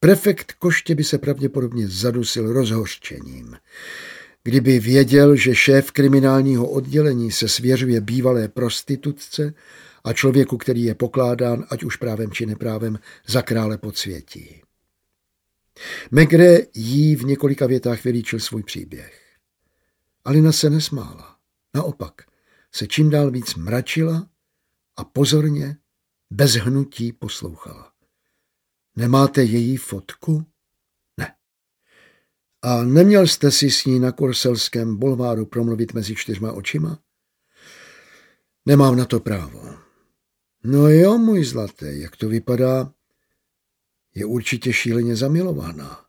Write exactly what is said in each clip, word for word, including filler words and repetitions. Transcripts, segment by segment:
Prefekt Koště by se pravděpodobně zadusil rozhořčením, kdyby věděl, že šéf kriminálního oddělení se svěřuje bývalé prostitutce a člověku, který je pokládán, ať už právem či neprávem, za krále podsvětí. Maigret jí v několika větách vylíčil svůj příběh. Alina se nesmála. Naopak se čím dál víc mračila a pozorně, bez hnutí poslouchala. Nemáte její fotku? Ne. A neměl jste si s ní na Korselském bulváru promluvit mezi čtyřma očima? Nemám na to právo. No jo, můj zlatý, jak to vypadá, je určitě šíleně zamilovaná.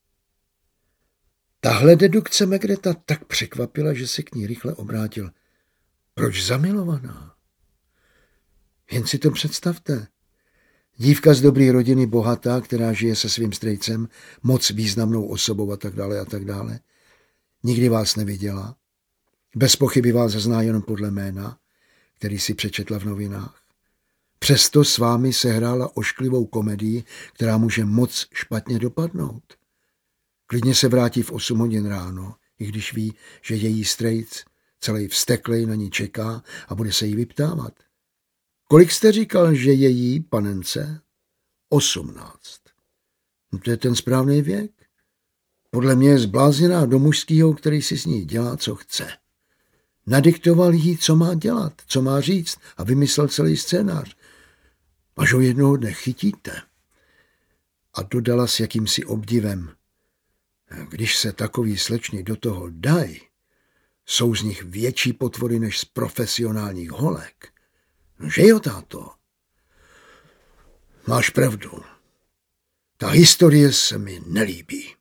Tahle dedukce Maigreta tak překvapila, že se k ní rychle obrátil. Proč zamilovaná? Jen si to představte. Dívka z dobré rodiny, bohatá, která žije se svým strejcem, moc významnou osobou a tak dále a tak dále. Nikdy vás neviděla. Bez pochyby vás zná jenom podle jména, který si přečetla v novinách. Přesto s vámi sehrála ošklivou komedii, která může moc špatně dopadnout. Klidně se vrátí v osm hodin ráno, i když ví, že její strejc celý vzteklej na ní čeká a bude se jí vyptávat. Kolik jste říkal, že je jí panence? Osmnáct. No to je ten správný věk. Podle mě je zblázněná do mužskýho, který si s ní dělá, co chce. Nadiktoval jí, co má dělat, co má říct a vymyslel celý scénář. Až ho jednoho dne chytíte. A dodala s jakýmsi obdivem. Když se takový slečny do toho dají, jsou z nich větší potvory než z profesionálních holek. Že jo, táto? Máš pravdu. Ta historie se mi nelíbí.